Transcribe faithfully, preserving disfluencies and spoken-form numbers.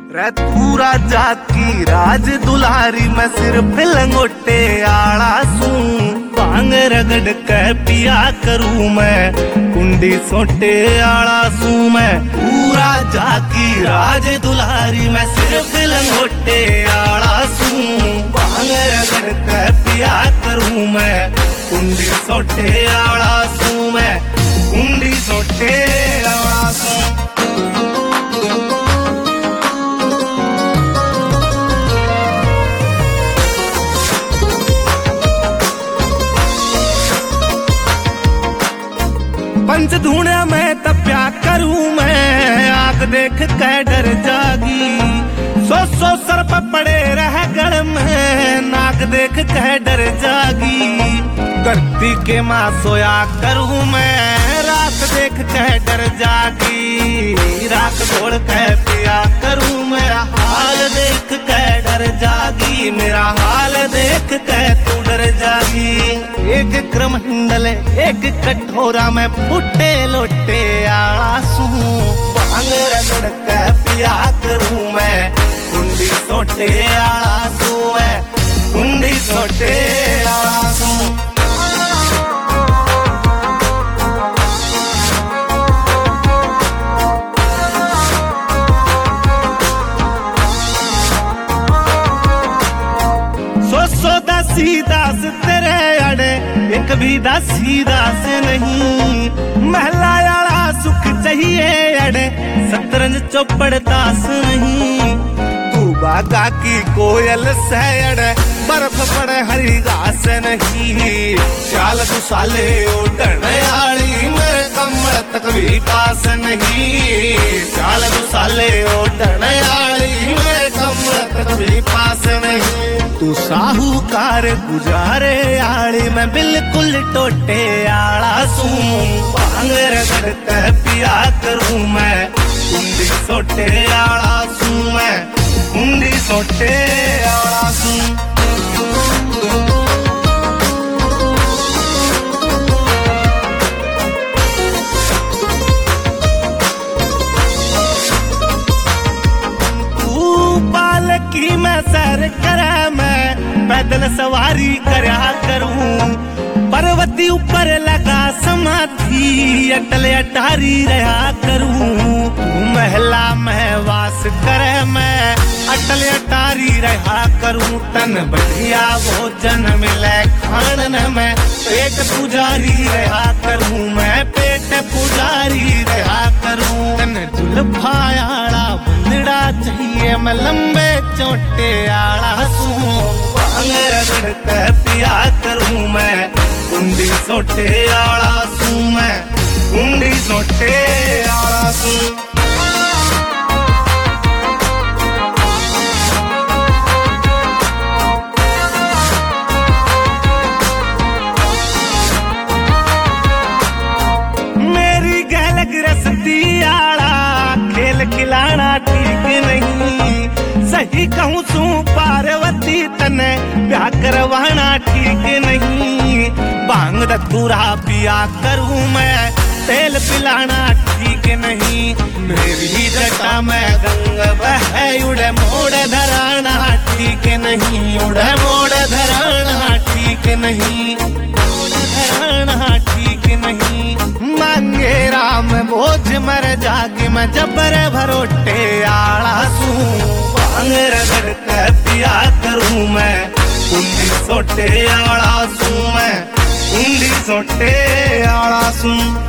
रे तू राजा की राज दुलारी मैं सिर्फ लंगोटे आला सू भांग रगड़ के पिया करूं मैं कुंडी सोटे आला सू मैं तू राजा की राज दुलारी मैं सिर्फ लंगोटे आला सू भांग रगड़ के पिया करूं मैं कुंडी सोटे आला सू मैं कुंडी सोटे आला सू। पंच धूणा मैं तप्या करूं मैं आग देख के डर जागी सो सौ सर पर पड़े रह गड़ में नाक देख के डर जागी धरती के माँ सोया करूं मैं रात देख के डर जागी रात छोड़ के पिया करूं मेरा हाल देख के डर जागी मेरा हाल देख के तू डर जागी एक क्रमंडल एक कटोरा में फुटे लोटे आला सू भांग रगड़ के पिया करूं मैं कुंडी सोटे आला सू मैं कुंडी सोटे आला सू। दासी दास तेरे अड़े एक भी दासी दास नहीं महला आला सुख चाहिए अड़े सतरंज चौपड़ दास नहीं तू बागा की कोयल से अड़े बर्फ पड़े हरी घास नहीं चाल तू साले उड़न आली मेरे कमर तक भी पास नहीं चाल तू साले उड़न आली मेरे कमर तक भी पास नहीं तू साहूकार गुजारे आली मैं बिल्कुल टोटे आला सू भांग रगड़ के पिया करूं मैं कुंडी सोटे आला सू मैं कुंडी सोटे आला सू। की मैं सैर करा मैं पैदल सवारी करया करूं पर्वती ऊपर लगा समाधि अटल अटारी रहा करूं महला में वास करे मैं अटल अटारी रहा करूं तन बढ़िया भोजन मिले खान में पेट पुजारी रहा करूं मैं पेट पुजारी रहा करूं तन जुल्फायाड़ा बंदड़ा चाहिए मैं लंबे चोटे आला सू भांग रगड़ के पिया करूं मैं कुंडी सोटे आला सू मैं कुंडी सोटे आला सू। मेरी गहलक रसती आला खेल खिलाना ठीक नहीं सही कहूँ सू पार्वती तने ब्याह करवाना ठीक नहीं भांग धतूरा पिया करूं मैं तेल पिलाना ठीक नहीं मेरी जटा में गंग बह उड़े मोड़ धराना ठीक नहीं उड़े मोड़ धराना ठीक नहीं धराना ठीक नहीं मांगे राम बोझ मर जागे मैं जबर भरोटे आला सू भांग रगड़ के पिया करूं मैं कुंडी सोटे आला सू मैं कुंडी सोटे आला सू।